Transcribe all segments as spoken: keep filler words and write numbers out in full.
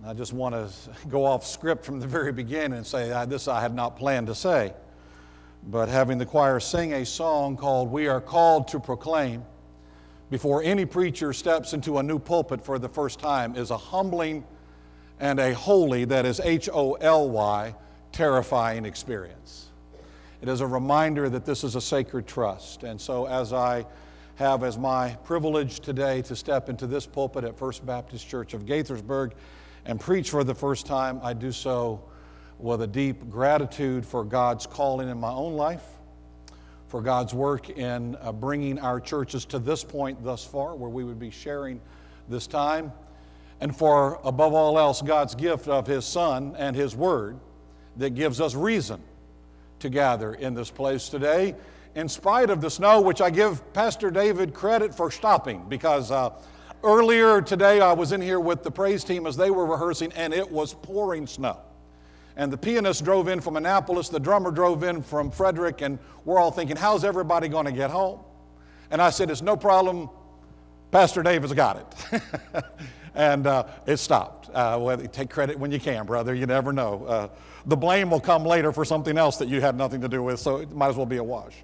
I just want to go off script from the very beginning and say, uh, this I had not planned to say. But having the choir sing a song called "We Are Called to Proclaim" before any preacher steps into a new pulpit for the first time is a humbling and a holy, that is H O L Y, terrifying experience. It is a reminder that this is a sacred trust. And so as I have as my privilege today to step into this pulpit at First Baptist Church of Gaithersburg and preach for the first time, I do so with a deep gratitude for God's calling in my own life, for God's work in uh, bringing our churches to this point thus far where we would be sharing this time, and for, above all else, God's gift of His Son and His Word that gives us reason to gather in this place today, in spite of the snow, which I give Pastor David credit for stopping, because uh, earlier today I was in here with the praise team as they were rehearsing, and it was pouring snow. And the pianist drove in from Annapolis, the drummer drove in from Frederick, and we're all thinking, how's everybody going to get home? And I said, it's no problem, Pastor David's got it. and uh, it stopped. Uh, well, take credit when you can, brother, you never know. Uh, the blame will come later for something else that you had nothing to do with, so it might as well be a wash.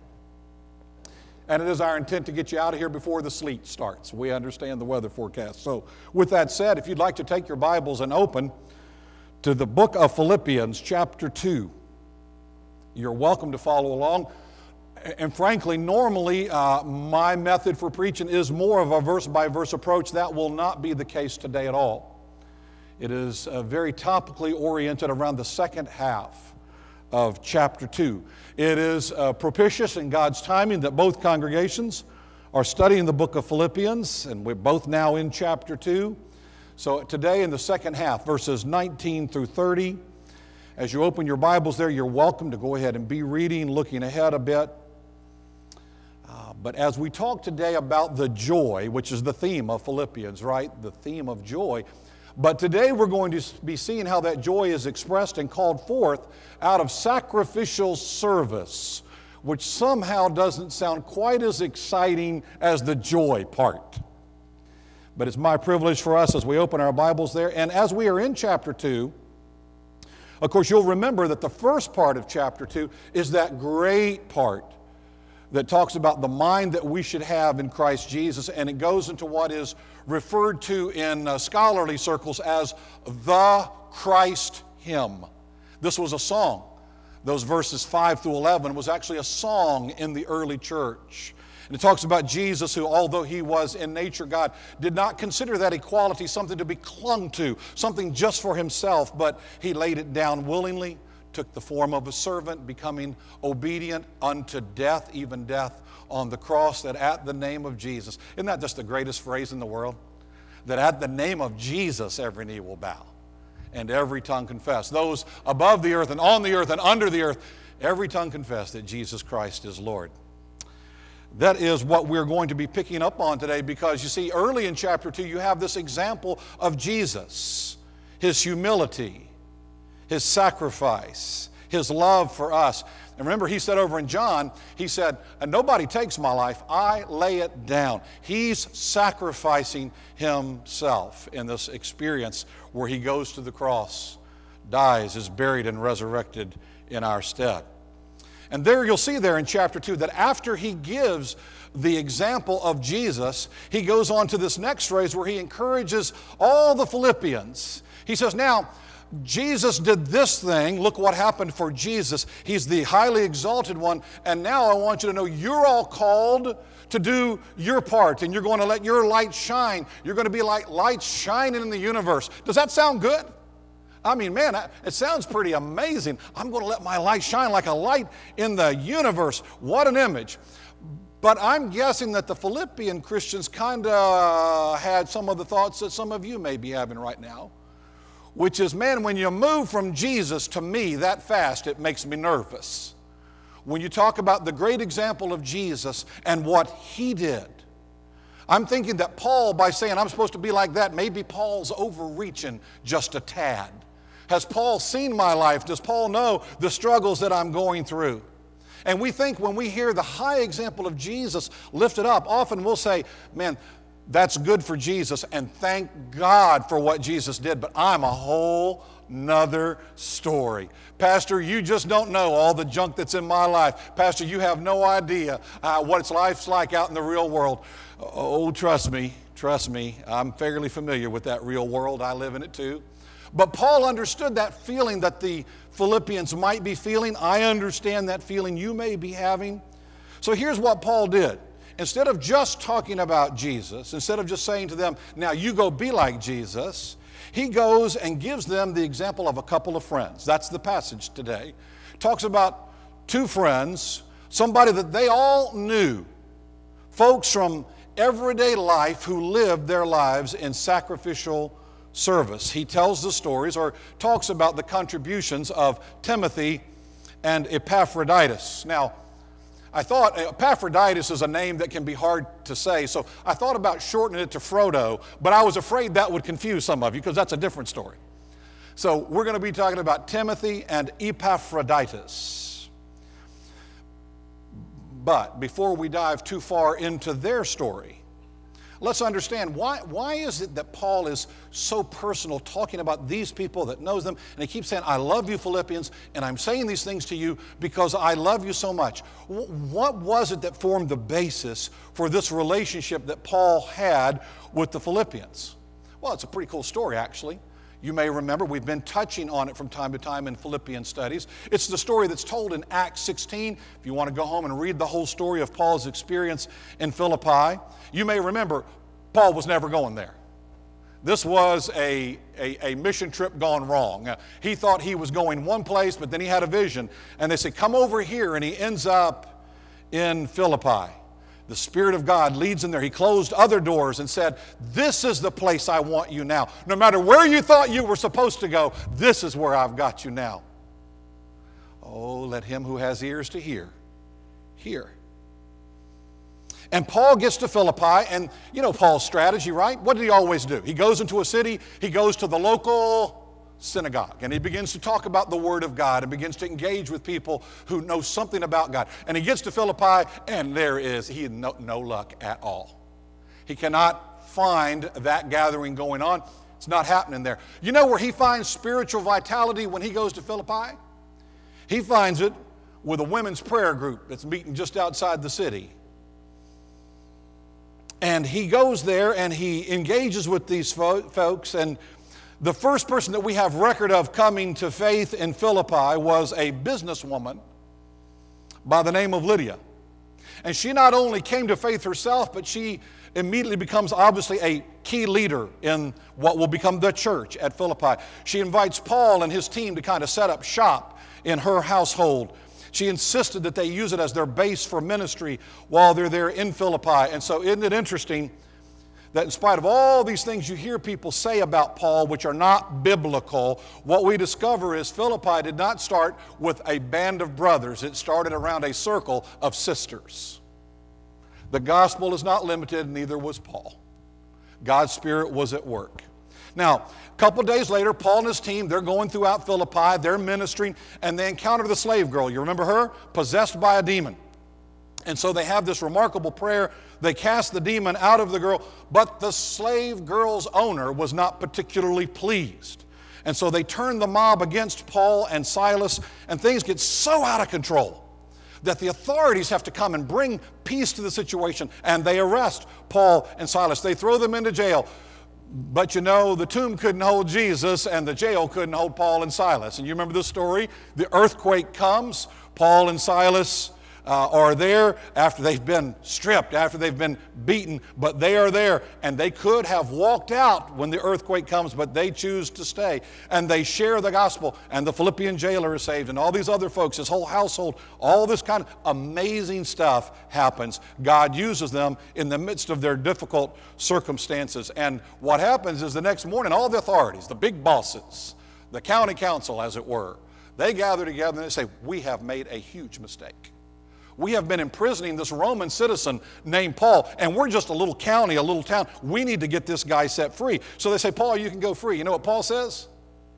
And it is our intent to get you out of here before the sleet starts. We understand the weather forecast. So with that said, if you'd like to take your Bibles and open to the book of Philippians, chapter two. You're welcome to follow along. And frankly, normally uh, my method for preaching is more of a verse-by-verse approach. That will not be the case today at all. It is uh, very topically oriented around the second half of chapter two. It is uh, propitious in God's timing that both congregations are studying the book of Philippians, and we're both now in chapter two. So today in the second half, verses nineteen through thirty, as you open your Bibles there, you're welcome to go ahead and be reading, looking ahead a bit. Uh, but as we talk today about the joy, which is the theme of Philippians, right? The theme of joy. But today we're going to be seeing how that joy is expressed and called forth out of sacrificial service, which somehow doesn't sound quite as exciting as the joy part. But it's my privilege for us as we open our Bibles there. And as we are in chapter two, of course, you'll remember that the first part of chapter two is that great part that talks about the mind that we should have in Christ Jesus. And it goes into what is referred to in uh, scholarly circles as the Christ hymn. This was a song. Those verses five through eleven was actually a song in the early church. And it talks about Jesus who, although he was in nature God, did not consider that equality something to be clung to, something just for himself, but he laid it down willingly, took the form of a servant, becoming obedient unto death, even death on the cross, that at the name of Jesus. Isn't that just the greatest phrase in the world? That at the name of Jesus every knee will bow and every tongue confess. Those above the earth and on the earth and under the earth, every tongue confess that Jesus Christ is Lord. That is what we're going to be picking up on today, because you see, early in chapter two, you have this example of Jesus, his humility, his sacrifice, his love for us. And remember, he said over in John, he said, and nobody takes my life, I lay it down. He's sacrificing himself in this experience where he goes to the cross, dies, is buried, and resurrected in our stead. And there you'll see there in chapter two that after he gives the example of Jesus, he goes on to this next phrase where he encourages all the Philippians. He says, now, Jesus did this thing. Look what happened for Jesus. He's the highly exalted one. And now I want you to know you're all called to do your part, and you're going to let your light shine. You're going to be like lights shining in the universe. Does that sound good? I mean, man, it sounds pretty amazing. I'm going to let my light shine like a light in the universe. What an image. But I'm guessing that the Philippian Christians kind of had some of the thoughts that some of you may be having right now, which is, man, when you move from Jesus to me that fast, it makes me nervous. When you talk about the great example of Jesus and what he did, I'm thinking that Paul, by saying I'm supposed to be like that, maybe Paul's overreaching just a tad. Has Paul seen my life? Does Paul know the struggles that I'm going through? And we think when we hear the high example of Jesus lifted up, often we'll say, man, That's good for Jesus, and thank God for what Jesus did, but I'm a whole nother story. Pastor, you just don't know all the junk that's in my life. Pastor, you have no idea uh, what it's life's like out in the real world. Oh, trust me, trust me, I'm fairly familiar with that real world. I live in it too. But Paul understood that feeling that the Philippians might be feeling. I understand that feeling you may be having. So here's what Paul did. Instead of just talking about Jesus, instead of just saying to them, now you go be like Jesus, he goes and gives them the example of a couple of friends. That's the passage today. Talks about two friends, somebody that they all knew, folks from everyday life who lived their lives in sacrificial service. He tells the stories or talks about the contributions of Timothy and Epaphroditus. Now, I thought Epaphroditus is a name that can be hard to say, so I thought about shortening it to Frodo, but I was afraid that would confuse some of you because that's a different story. So we're going to be talking about Timothy and Epaphroditus. But before we dive too far into their story, let's understand why, why is it that Paul is so personal talking about these people that knows them, and he keeps saying, I love you, Philippians, and I'm saying these things to you because I love you so much. What was it that formed the basis for this relationship that Paul had with the Philippians? Well, it's a pretty cool story, actually. You may remember we've been touching on it from time to time in Philippian studies. It's the story that's told in Acts sixteen. If you want to go home and read the whole story of Paul's experience in Philippi, you may remember Paul was never going there. This was a, a, a mission trip gone wrong. Uh, he thought he was going one place, but then he had a vision. And they said, come over here, and he ends up in Philippi. The Spirit of God leads him there. He closed other doors and said, this is the place I want you now. No matter where you thought you were supposed to go, this is where I've got you now. Oh, let him who has ears to hear, hear. And Paul gets to Philippi, and you know Paul's strategy, right? What did he always do? He goes into a city, he goes to the local synagogue, and he begins to talk about the Word of God and begins to engage with people who know something about God. And he gets to Philippi, and there is, he had no, no luck at all. He cannot find that gathering going on. It's not happening there. You know where he finds spiritual vitality when he goes to Philippi? He finds it with a women's prayer group that's meeting just outside the city. And he goes there and he engages with these fo- folks. And the first person that we have record of coming to faith in Philippi was a businesswoman by the name of Lydia. And she not only came to faith herself, but she immediately becomes obviously a key leader in what will become the church at Philippi. She invites Paul and his team to kind of set up shop in her household. She insisted that they use it as their base for ministry while they're there in Philippi. And so isn't it interesting that in spite of all these things you hear people say about Paul, which are not biblical, what we discover is Philippi did not start with a band of brothers. It started around a circle of sisters. The gospel is not limited, neither was Paul. God's Spirit was at work. Now, a couple days later, Paul and his team, they're going throughout Philippi, they're ministering, and they encounter the slave girl. You remember her? Possessed by a demon. And so they have this remarkable prayer. They cast the demon out of the girl, but the slave girl's owner was not particularly pleased. And so they turn the mob against Paul and Silas, and things get so out of control that the authorities have to come and bring peace to the situation, and they arrest Paul and Silas. They throw them into jail. But you know, the tomb couldn't hold Jesus and the jail couldn't hold Paul and Silas. And you remember the story? The earthquake comes. Paul and Silas uh, are there after they've been stripped, after they've been beaten, but they are there. And they could have walked out when the earthquake comes, but they choose to stay. And they share the gospel, and the Philippian jailer is saved, and all these other folks, his whole household, all this kind of amazing stuff happens. God uses them in the midst of their difficult circumstances. And what happens is the next morning, all the authorities, the big bosses, the county council, as it were, they gather together and they say, we have made a huge mistake. We have been imprisoning this Roman citizen named Paul, and we're just a little county, a little town. We need to get this guy set free. So they say, Paul, you can go free. You know what Paul says?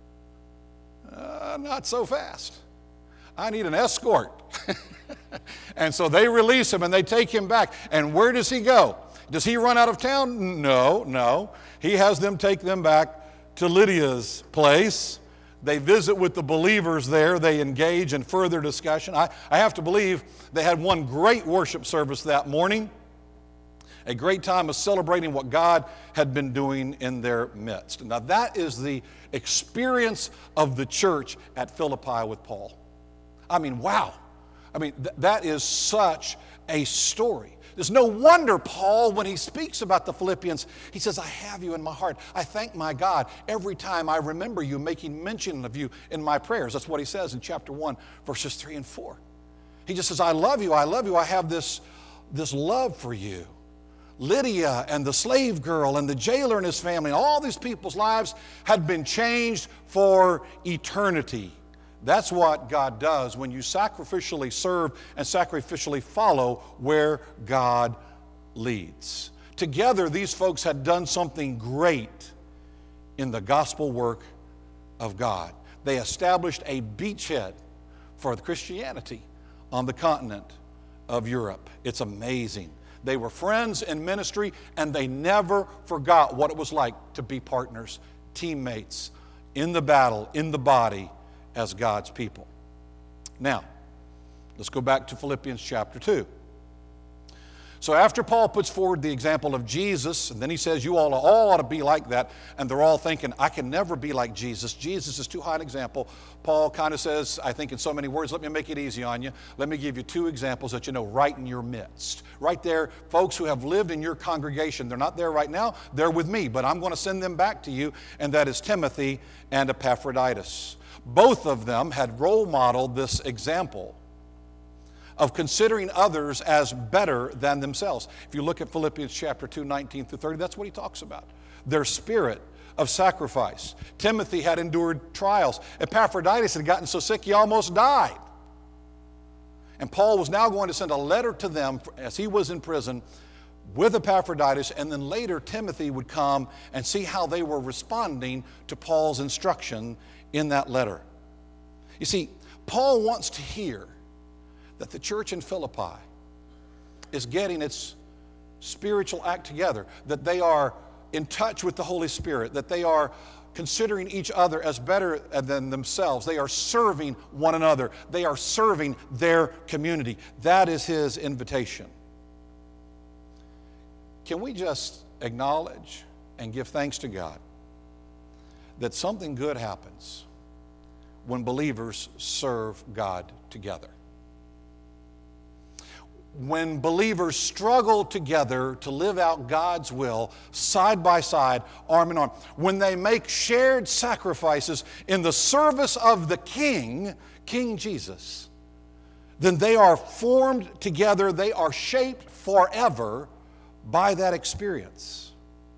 Uh, not so fast. I need an escort. And so they release him and they take him back. And where does he go? Does he run out of town? No, no. He has them take them back to Lydia's place. They visit with the believers there. They engage in further discussion. I, I have to believe they had one great worship service that morning, a great time of celebrating what God had been doing in their midst. Now that is the experience of the church at Philippi with Paul. I mean, wow. I mean, th- that is such a story. There's no wonder Paul, when he speaks about the Philippians, he says, I have you in my heart. I thank my God every time I remember you, making mention of you in my prayers. That's what he says in chapter one, verses three and four. He just says, I love you, I love you. I have this, this love for you. Lydia and the slave girl and the jailer and his family, and all these people's lives had been changed for eternity. That's what God does when you sacrificially serve and sacrificially follow where God leads. Together, these folks had done something great in the gospel work of God. They established a beachhead for Christianity on the continent of Europe. It's amazing. They were friends in ministry, and they never forgot what it was like to be partners, teammates, in the battle, in the body, as God's people. Now, let's go back to Philippians chapter two. So after Paul puts forward the example of Jesus, and then he says, you all, all ought to be like that, and they're all thinking, I can never be like Jesus. Jesus is too high an example. Paul kind of says, I think in so many words, let me make it easy on you. Let me give you two examples that you know right in your midst. Right there, folks who have lived in your congregation. They're not there right now. They're with me, but I'm going to send them back to you, and that is Timothy and Epaphroditus. Both of them had role modeled this example of considering others as better than themselves. If you look at Philippians chapter two, nineteen through thirty, that's what he talks about. Their spirit of sacrifice. Timothy had endured trials. Epaphroditus had gotten so sick he almost died. And Paul was now going to send a letter to them as he was in prison with Epaphroditus, and then later Timothy would come and see how they were responding to Paul's instruction in that letter. You see, Paul wants to hear that the church in Philippi is getting its spiritual act together, that they are in touch with the Holy Spirit, that they are considering each other as better than themselves. They are serving one another. They are serving their community. That is his invitation. Can we just acknowledge and give thanks to God that something good happens when believers serve God together? When believers struggle together to live out God's will, side by side, arm in arm, when they make shared sacrifices in the service of the King, King Jesus, then they are formed together, they are shaped forever by that experience.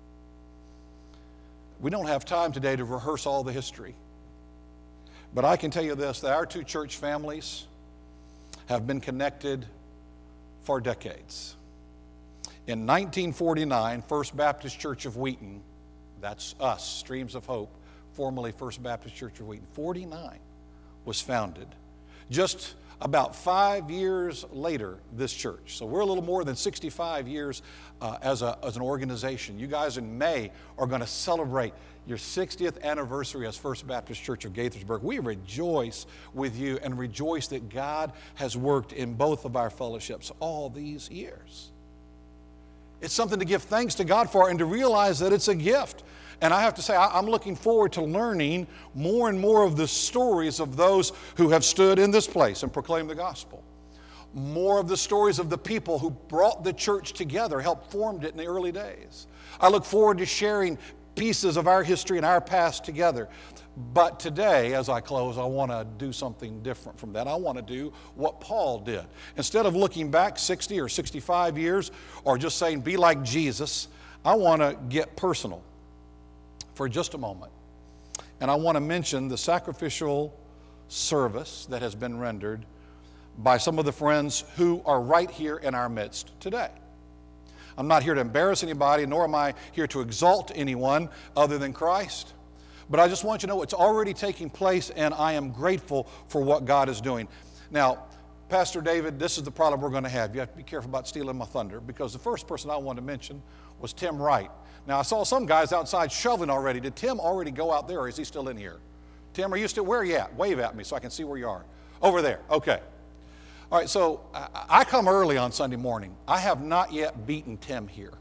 We don't have time today to rehearse all the history, but I can tell you this, that our two church families have been connected for decades. In nineteen forty-nine, First Baptist Church of Wheaton, that's us, Streams of Hope, formerly First Baptist Church of Wheaton, forty-nine was founded. Just about five years later, this church. So we're a little more than sixty-five years uh, as, a, as an organization. You guys in May are going to celebrate your sixtieth anniversary as First Baptist Church of Gaithersburg. We rejoice with you and rejoice that God has worked in both of our fellowships all these years. It's something to give thanks to God for and to realize that it's a gift. And I have to say, I'm looking forward to learning more and more of the stories of those who have stood in this place and proclaimed the gospel. More of the stories of the people who brought the church together, helped formed it in the early days. I look forward to sharing pieces of our history and our past together. But today, as I close, I want to do something different from that. I want to do what Paul did. Instead of looking back sixty or sixty-five years or just saying, be like Jesus, I want to get personal for just a moment. And I want to mention the sacrificial service that has been rendered by some of the friends who are right here in our midst today. I'm not here to embarrass anybody, nor am I here to exalt anyone other than Christ. But I just want you to know it's already taking place, and I am grateful for what God is doing. Now, Pastor David, this is the problem we're going to have. You have to be careful about stealing my thunder, because the first person I wanted to mention was Tim Wright. Now, I saw some guys outside shoveling already. Did Tim already go out there, or is he still in here? Tim, are you still, where are you at? Wave at me so I can see where you are. Over there, okay. All right, so I, I come early on Sunday morning. I have not yet beaten Tim here.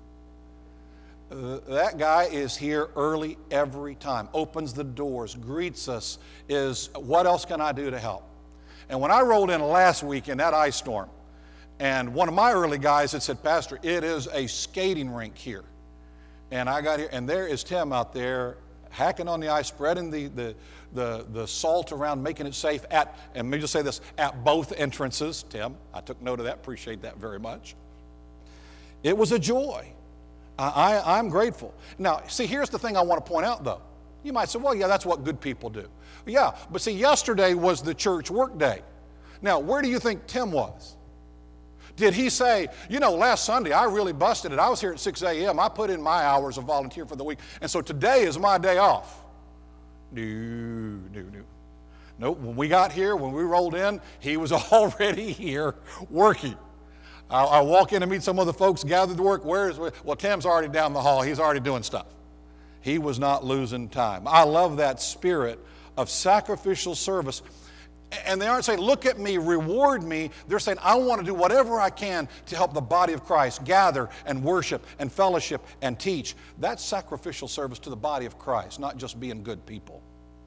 Uh, that guy is here early every time, opens the doors, greets us, is, what else can I do to help? And when I rolled in last week in that ice storm, and one of my early guys had said, Pastor, it is a skating rink here. And I got here, and there is Tim out there hacking on the ice, spreading the, the, the, the salt around, making it safe at, and let me just say this, at both entrances. Tim, I took note of that, appreciate that very much. It was a joy. I, I, I'm grateful. Now, see, here's the thing I want to point out, though. You might say, well, yeah, that's what good people do. Yeah, but see, yesterday was the church work day. Now, where do you think Tim was? Did he say, you know, last Sunday I really busted it. I was here at six a.m. I put in my hours of volunteer for the week, and so today is my day off? No, no, no. Nope, when we got here, when we rolled in, he was already here working. I, I walk in and meet some other folks gathered to work. Where is, well, Tim's already down the hall. He's already doing stuff. He was not losing time. I love that spirit of sacrificial service. And they aren't saying, look at me, reward me. They're saying, I want to do whatever I can to help the body of Christ gather and worship and fellowship and teach. That's sacrificial service to the body of Christ, not just being good people.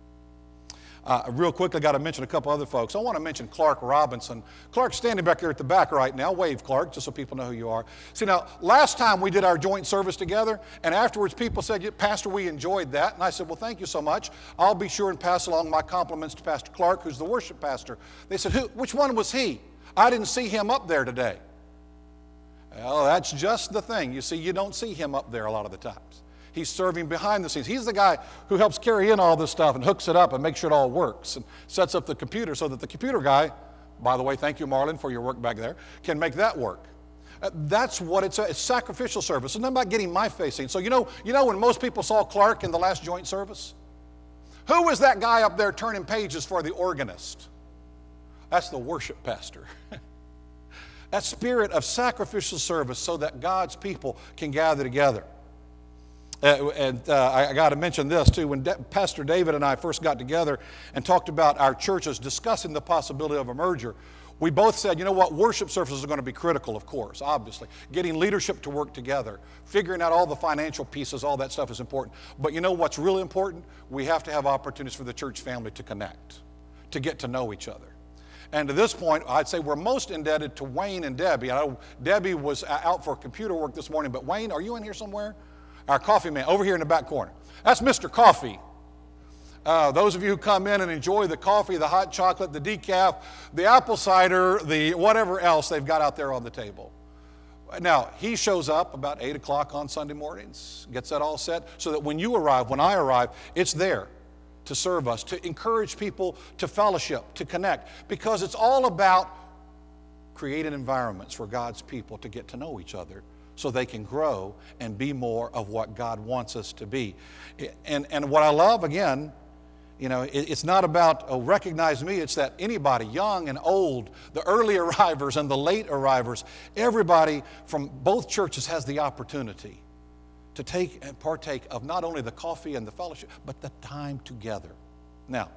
Uh, real quickly, I got to mention a couple other folks. I want to mention Clark Robinson. Clark's standing back here at the back right now. Wave, Clark, just so people know who you are. See, now, last time we did our joint service together, and afterwards people said, yeah, Pastor, we enjoyed that. And I said, well, thank you so much. I'll be sure and pass along my compliments to Pastor Clark, who's the worship pastor. They said, who, which one was he? I didn't see him up there today. Well, that's just the thing. You see, you don't see him up there a lot of the times. He's serving behind the scenes. He's the guy who helps carry in all this stuff and hooks it up and makes sure it all works and sets up the computer so that the computer guy, by the way, thank you, Marlon, for your work back there, can make that work. Uh, that's what it's, it's sacrificial service. It's not about getting my face in. So you know, you know when most people saw Clark in the last joint service? Who was that guy up there turning pages for the organist? That's the worship pastor. That spirit of sacrificial service so that God's people can gather together. Uh, and uh, I, I got to mention this too. When De- Pastor David and I first got together and talked about our churches discussing the possibility of a merger, we both said, you know what, worship services are going to be critical, of course, obviously. Getting leadership to work together, figuring out all the financial pieces, all that stuff is important. But you know what's really important? We have to have opportunities for the church family to connect, to get to know each other. And to this point, I'd say we're most indebted to Wayne and Debbie. I know Debbie was out for computer work this morning, but Wayne, are you in here somewhere? Our coffee man, over here in the back corner. That's Mister Coffee. Uh, those of you who come in and enjoy the coffee, the hot chocolate, the decaf, the apple cider, the whatever else they've got out there on the table. Now, he shows up about eight o'clock on Sunday mornings, gets that all set, so that when you arrive, when I arrive, it's there to serve us, to encourage people to fellowship, to connect, because it's all about creating environments for God's people to get to know each other, so they can grow and be more of what God wants us to be. And, and what I love, again, you know, it, it's not about, oh, recognize me. It's that anybody, young and old, the early arrivers and the late arrivers, everybody from both churches has the opportunity to take and partake of not only the coffee and the fellowship, but the time together. Now,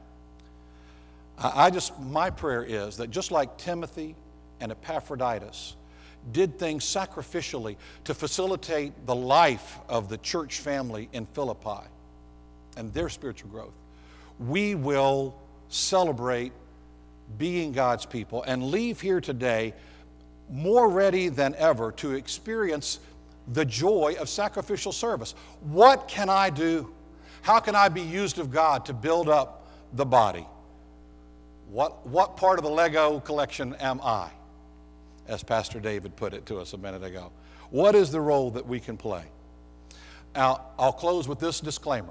I, I just, my prayer is that just like Timothy and Epaphroditus did things sacrificially to facilitate the life of the church family in Philippi and their spiritual growth, we will celebrate being God's people and leave here today more ready than ever to experience the joy of sacrificial service. What can I do? How can I be used of God to build up the body? What, what part of the Lego collection am I? As Pastor David put it to us a minute ago. What is the role that we can play? Now, I'll close with this disclaimer.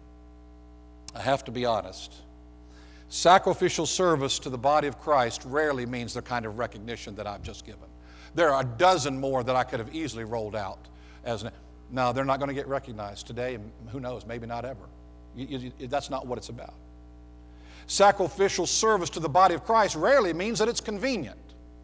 I have to be honest. Sacrificial service to the body of Christ rarely means the kind of recognition that I've just given. There are a dozen more that I could have easily rolled out. As no, they're not going to get recognized today, and who knows, maybe not ever. You, you, that's not what it's about. Sacrificial service to the body of Christ rarely means that it's convenient.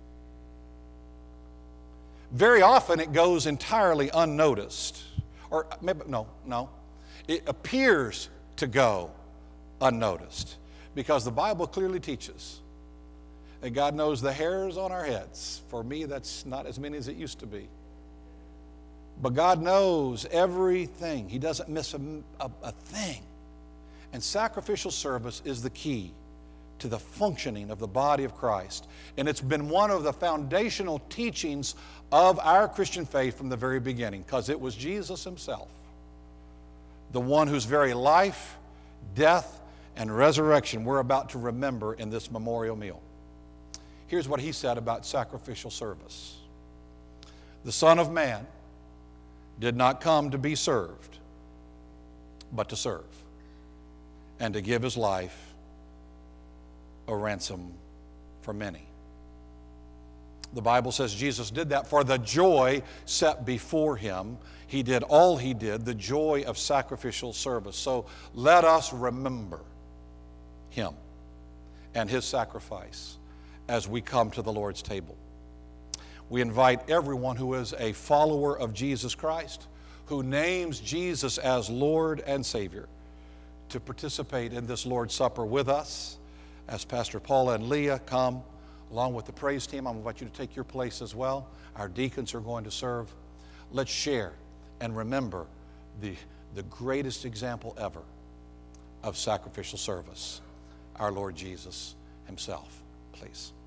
very often it goes entirely unnoticed. Or maybe, no, no. It appears to go unnoticed because the Bible clearly teaches that God knows the hairs on our heads. For me, that's not as many as it used to be. But God knows everything. He doesn't miss a, a, a thing. And sacrificial service is the key to the functioning of the body of Christ. And it's been one of the foundational teachings of our Christian faith from the very beginning, because it was Jesus himself, the one whose very life, death, and resurrection we're about to remember in this memorial meal. Here's what he said about sacrificial service. The Son of Man did not come to be served, but to serve, and to give his life a ransom for many. The Bible says Jesus did that for the joy set before him. He did all he did, the joy of sacrificial service. So let us remember him and his sacrifice as we come to the Lord's table. We invite everyone who is a follower of Jesus Christ, who names Jesus as Lord and Savior, to participate in this Lord's Supper with us. As Pastor Paula and Leah come, along with the praise team, I'm going to invite you to take your place as well. Our deacons are going to serve. Let's share and remember the, the greatest example ever of sacrificial service, our Lord Jesus himself. Please.